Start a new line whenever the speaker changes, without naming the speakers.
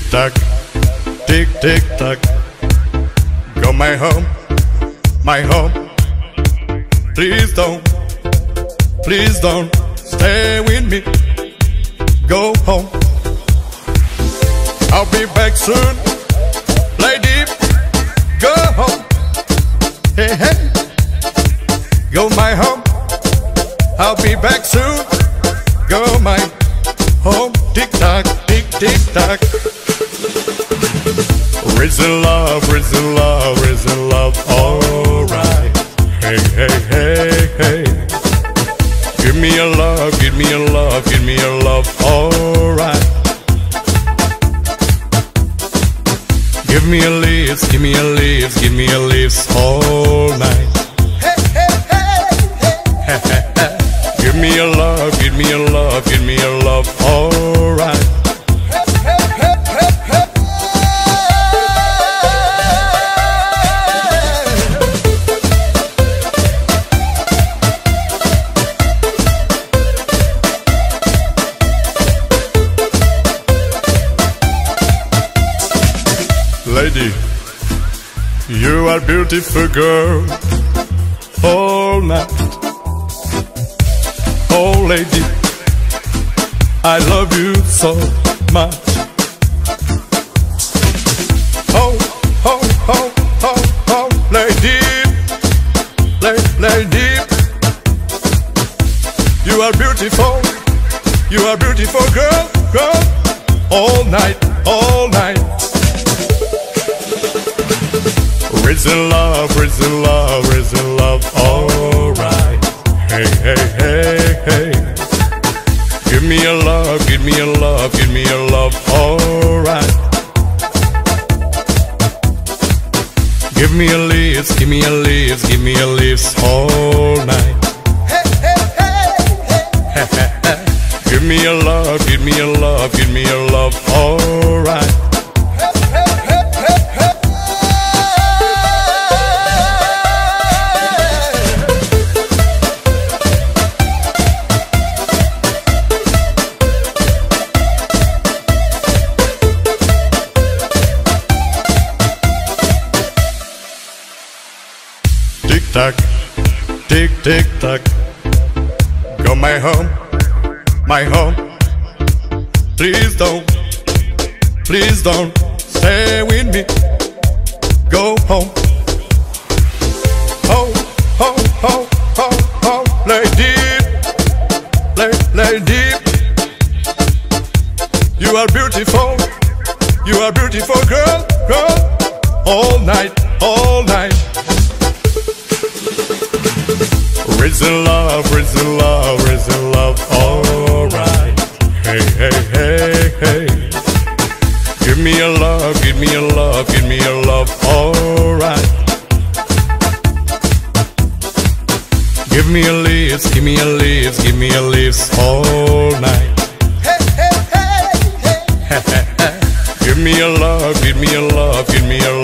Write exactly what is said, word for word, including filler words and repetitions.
tock, tick tick tock. Go my home, my home. Please don't, please don't stay with me. Go home. I'll be back soon. Lady, go home. Hey hey, go my home. I'll be back soon. Go my home. Tick tock, tick tick tock. Risen love, risen love, risen love. Alright. Hey hey hey hey. Give me a love, give me a love, give me a love. Alright. Give me a leaves, give me a leaves, give me a leaves all night. Hey hey hey hey. Give me a love, give me a love, give me a love. Alright. Lady, you are beautiful girl. All night. Oh lady, I love you so much. Oh, oh, oh, oh, oh, lady, lady, lady. You are beautiful, you are beautiful girl, girl. All night, all night. Risen love, risen love, risen love, alright. Hey, hey, hey, hey. Give me a love, give me a love, give me a love, alright. Give me a leaves, give me a leaves, give me a leaves all night. Hey, hey, hey, hey. Give me a love, give me a love, give me a love, alright. Tick tock, tick tick tock. Go my home, my home. Please don't, please don't stay with me. Go home. Oh, oh, oh, oh, oh, lady, lady, lady. You are beautiful, you are beautiful girl, girl. All night, all night. Risen love, risen love, risen love, alright. Hey, hey, hey, hey. Give me a love, give me a love, give me a love, alright. Give me a leaves, give me a leaves, give me a leaves all night. Hey, hey, hey, hey. Give me a love, give me a love, give me a